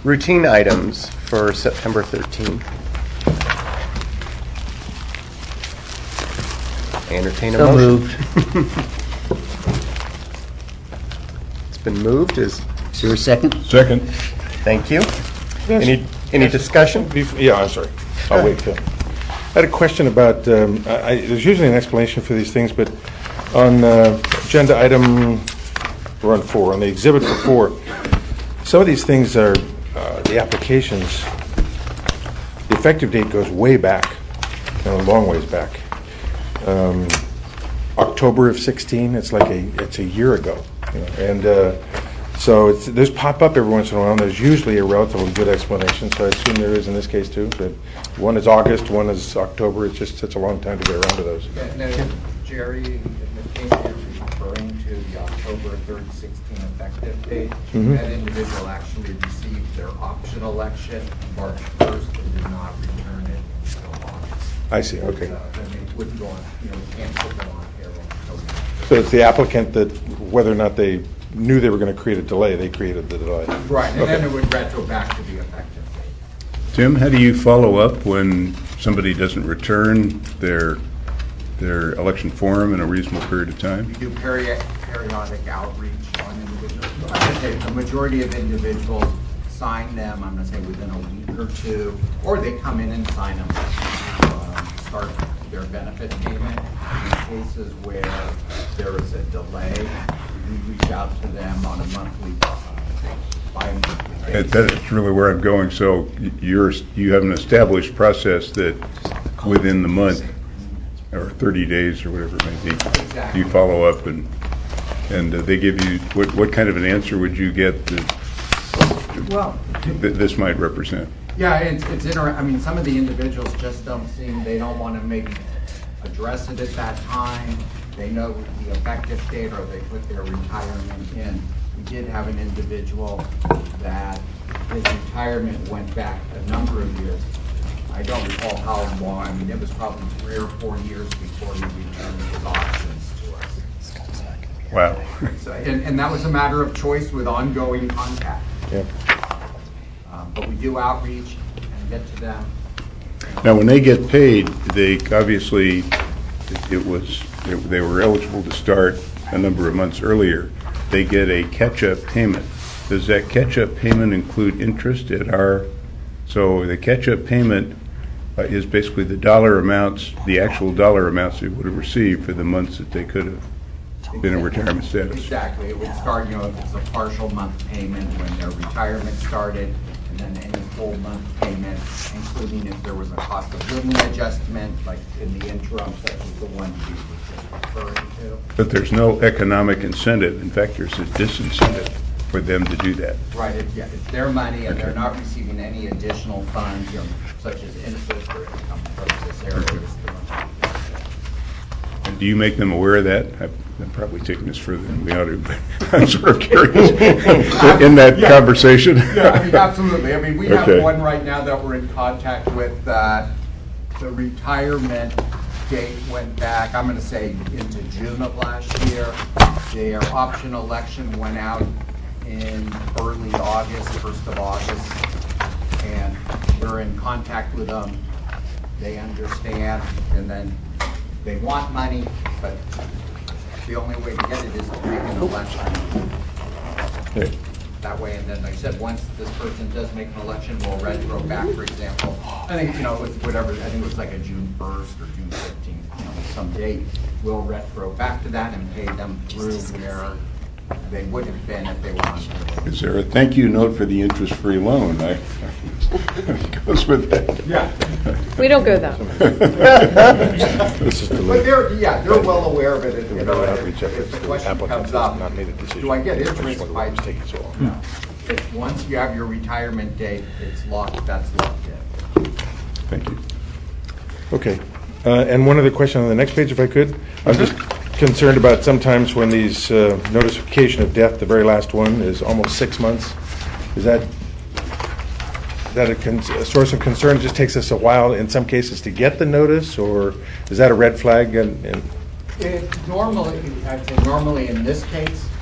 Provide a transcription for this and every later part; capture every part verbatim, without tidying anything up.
routine items for September thirteenth. Entertain a So motion. moved. It's been moved. Is Is there a second? Second. thank you. Yes. Any any Yes. discussion? Bef- Yeah, I'm sorry. I'll wait, Phil. I had a question about, um, I, I- there's usually an explanation for these things, but on uh, agenda item, we're on four, on the exhibit for four, some of these things are, uh, the applications, the effective date goes way back, you know, a long ways back. Um, October of sixteen, it's like a, it's a year ago. you know, And uh, so it's, those pop up every once in a while, and there's usually a relatively good explanation, so I assume there is in this case too. But one is August, one is October, it's just, it's a long time to get around to those. Yeah, no, Jerry, the case you're referring to, the October third, sixteen effective date, Mhm. that individual actually received their option election March first and did not return it until August. I see, okay. So then they wouldn't go on, you know, we can't put them on payroll until. So it's the applicant that, whether or not they knew they were going to create a delay, they created the delay. Right, and then Okay. it would retro back to the effective date. Tim, how do you follow up when somebody doesn't return their their election form in a reasonable period of time? We do peri- periodic outreach on individuals. I'm going to say the majority of individuals sign them, I'm going to say within a week or two, or they come in and sign them, um, start their benefit payment. In cases where there is a delay, we reach out to them on a monthly, uh, bi-monthly That- basis. That's really where I'm going. So you're, you have an established process that within the month, or thirty days, or whatever it may be, Exactly. you follow up and, and uh, they give you, what, what kind of an answer would you get that Well, that this might represent? yeah, it's, it's inter, I mean, some of the individuals just don't seem, they don't want to maybe address it at that time. They know the effective date, or they put their retirement in. We did have an individual that his retirement went back a number of years. I don't recall how long, I mean, it was probably three or four years before he returned his options to us. Wow. So, and, and that was a matter of choice with ongoing contact. Yeah. Um, But we do outreach and get to them. Now, when they get paid, they obviously, it was, they were eligible to start a number of months earlier. They get a catch-up payment. Does that catch-up payment include interest at our, so the catch-up payment uh, is basically the dollar amounts, the actual dollar amounts they would have received for the months that they could have been in retirement status? Exactly, it would start, you know, if it's a partial month payment when their retirement started, and then any full month payment, including if there was a cost of living adjustment, like in the interim, such as the one you were just referring to. But there's no economic incentive. In fact, there's a disincentive for them to do that. Right, it- yeah, it's their money, and they're Okay. not receiving any additional funds, you know, such as interest or income from this area. Okay. And do you make them aware of that? I've I'm probably taking this further than we ought to, but I'm sort of curious in that Yeah. conversation. Yeah, I mean, absolutely. I mean, we have Okay. one right now that we're in contact with. Uh, the retirement date went back, I'm going to say, into June of last year. Their option election went out in early August, first of August, and we're in contact with them. They understand, and then they want money, but the only way to get it is to make an election. Okay. That way, and then like I said, once this person does make an election, we'll retro back, for example. I think, you know, with whatever, I think it was like a June first or June fifteenth, you know, some date. We'll retro back to that and pay them through where they would have been if they were on payroll. Is there a thank you note for the interest-free loan? I- It goes with that. Yeah. We don't go that way. This is But delayed. they're, yeah, they're well aware of it, and, you know, if Outreach if efforts the to question applicants comes up, has not made a decision. do I get Which one interest of the by, ones taking so long? if, once you have your retirement date, it's locked, that's locked in. Thank you. Okay. Uh, And one other question on the next page, if I could. I'm just concerned about sometimes when these uh, notification of death, the very last one, is almost six months. Is that, is that a con- a source of concern? It just takes us a while in some cases to get the notice, or is that a red flag? And and- It normally, I'd say normally in this case,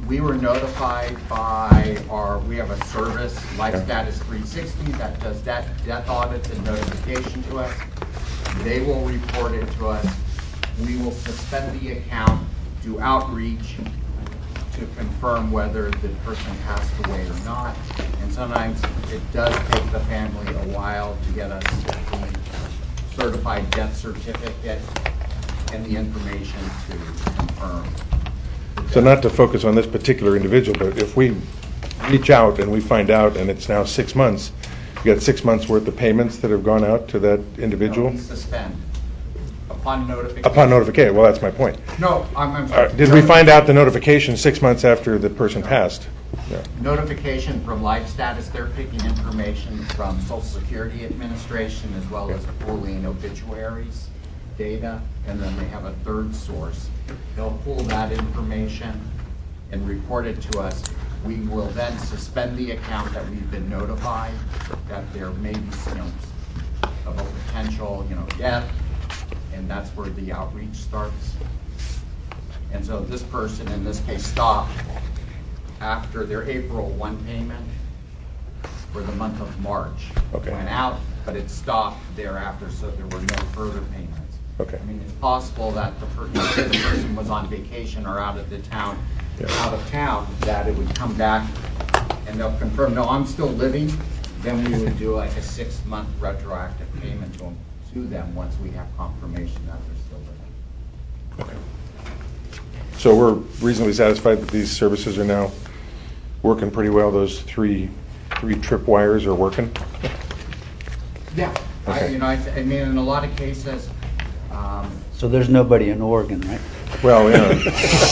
we were notified by our, we have a service, Life Status three sixty, that does death, death audits and notification to us. They will report it to us. We will suspend the account, do outreach to confirm whether the person passed away or not. And sometimes it does take the family a while to get us the certified death certificate and the information to confirm. So not to focus on this particular individual, but if we reach out and we find out and it's now six months, you got six months worth of payments that have gone out to that individual? No, we suspend upon notification. Upon notification, well, that's my point. No, I'm, I'm All sorry. right, did we find out the notification six months after the person passed? Yeah. Notification from Life Status, they're picking information from Social Security Administration as well as pulling obituaries data, and then they have a third source. They'll pull that information and report it to us. We will then suspend the account that we've been notified that there may be, you know, of a potential, you know, death, and that's where the outreach starts. And so this person in this case stopped after their April one payment for the month of March. Okay. Went out, but it stopped thereafter, so there were no further payments. Okay. I mean, it's possible that the per- the person was on vacation or out of the town, Yeah. out of town, that it would come back and they'll confirm, no, I'm still living. Then we would do like a six-month retroactive payment to them, to them once we have confirmation that they're still living. Okay. So we're reasonably satisfied that these services are now working pretty well. Those three, three tripwires are working? Yeah, I, Okay. you know, I, th- I mean, in a lot of cases, um, So there's nobody in Oregon, right? Well, yeah.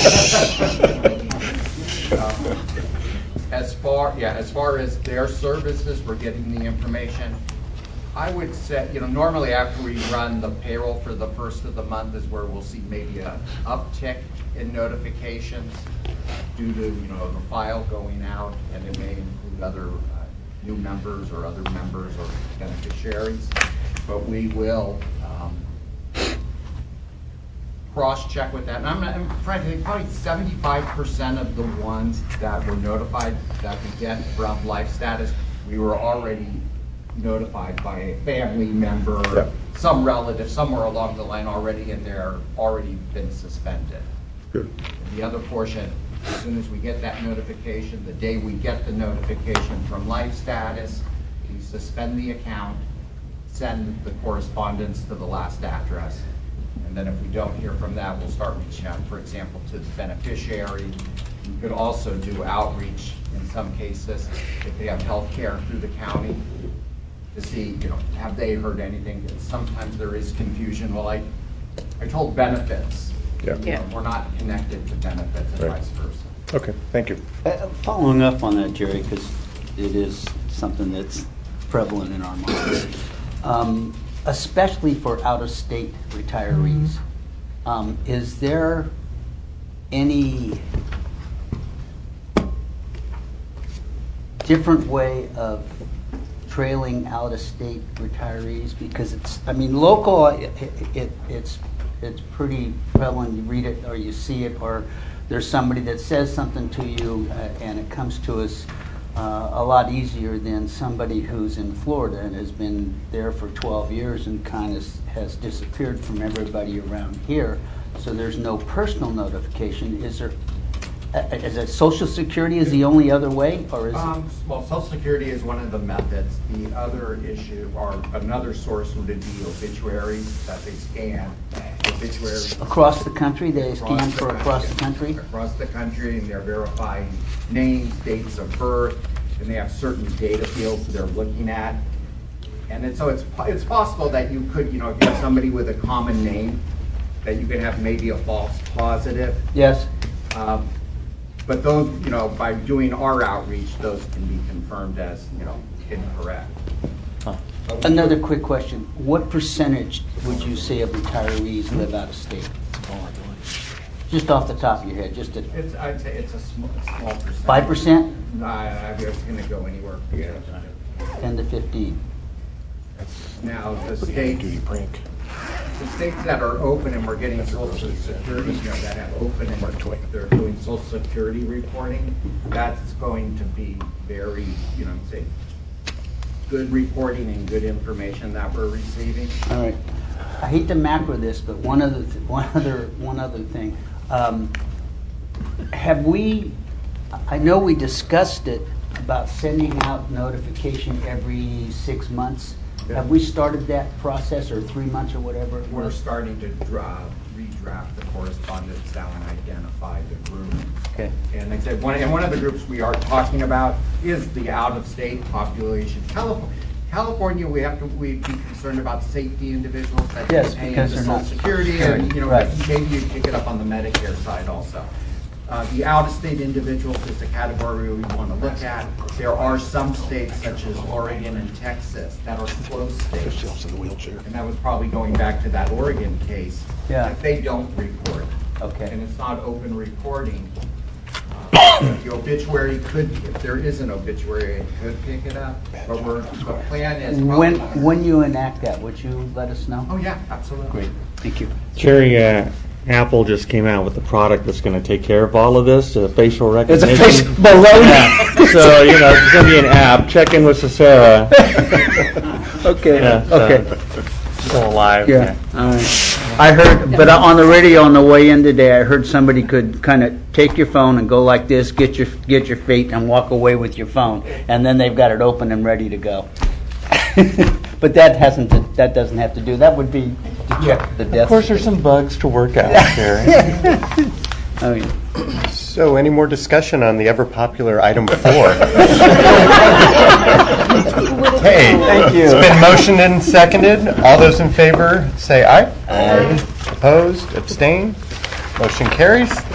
um, as far, yeah, as far as their services, we're getting the information. I would say, you know, normally after we run the payroll for the first of the month is where we'll see maybe a uptick in notifications due to, you know, the file going out, and it may include other uh, new members or other members or beneficiaries. But we will um, cross-check with that. And I'm, I'm frankly, probably seventy-five percent of the ones that were notified that we get from Life Status, we were already notified by a family member, Yeah. some relative, somewhere along the line already, and they're already been suspended. Good. The other portion, as soon as we get that notification, the day we get the notification from Life Status, we suspend the account, send the correspondence to the last address. And then if we don't hear from that, we'll start reaching out, for example, to the beneficiary. We could also do outreach in some cases if they have health care through the county to see, you know, have they heard anything? And sometimes there is confusion. Well, I, I told benefits. Yeah. You know, Yeah. We're not connected to benefits and Right. vice versa. Okay, thank you. Uh, Following up on that, Jerry, because it is something that's prevalent in our minds, um, especially for out-of-state retirees, um, is there any different way of trailing out-of-state retirees? Because it's, I mean, local, it, it, it's it's pretty prevalent. You read it or you see it, or there's somebody that says something to you, uh, and it comes to us uh, a lot easier than somebody who's in Florida and has been there for twelve years and kind of has disappeared from everybody around here. So there's no personal notification. Is there? Uh, is it Social Security is the only other way, or is it? Um, well, Social Security is one of the methods. The other issue, or another source, would be obituaries that they scan. Obituaries. Across the country, they Across scan the for across the country? Across the country, and they're verifying names, dates of birth, and they have certain data fields they're looking at. And then, so it's, it's possible that you could, you know, if you have somebody with a common name, that you could have maybe a false positive. Yes. Um, But those, you know, by doing our outreach, those can be confirmed as, you know, incorrect. Another quick question. What percentage would you say of retirees live out of state? Just off the top of your head, just a It's, I'd say it's a small, small percentage. five percent, Uh, I was gonna go anywhere. ten to fifteen? Now, the Pretty heavy duty states, prank. the states that are open and we're getting social security, you know, that have open and they're doing social security reporting, that's going to be very, you know, say, good reporting and good information that we're receiving. All right. I hate to macro this, but one other, th- one other, one other thing. Um, have we? I know we discussed it about sending out notification every six months. Yeah. Have we started that process, or three months, or whatever it We're was? starting to draw, redraft the correspondence down and identify the group. Okay. And like I said, one, and one of the groups we are talking about is the out-of-state population. California, California, we have to, we be concerned about safety individuals that Yes, pay because into they're Social not Security, and, you know, Right. maybe you pick it up on the Medicare side also. Uh, the out-of-state individuals is a category we want to look at. There are some states such as Oregon and Texas that are close states. And that was probably going back to that Oregon case. Yeah. That they don't report. Okay. And it's not open reporting. Uh, The obituary could, if there is an obituary, it could pick it up. But we're, the plan is. When probably- when you enact that, would you let us know? Oh, yeah, absolutely. Great. Thank you. Cherry, uh, Apple just came out with a product that's going to take care of all of this, uh, facial It's recognition. a face baloney. So, you know, it's going to be an app. Check in with Sarah. Okay. Yeah, so- Okay. Still alive. Yeah, all right. I heard, but on the radio on the way in today, I heard somebody could kind of take your phone and go like this, get your get your feet, and walk away with your phone, and then they've got it open and ready to go. But that hasn't, to, that doesn't have to do. That would be to check the death. Of course, there's some bugs to work out, Cherry. I mean, So any more discussion on the ever-popular item four? Hey, thank you. It's been motioned and seconded. All those in favor, say aye. Aye. Opposed, abstain, motion carries.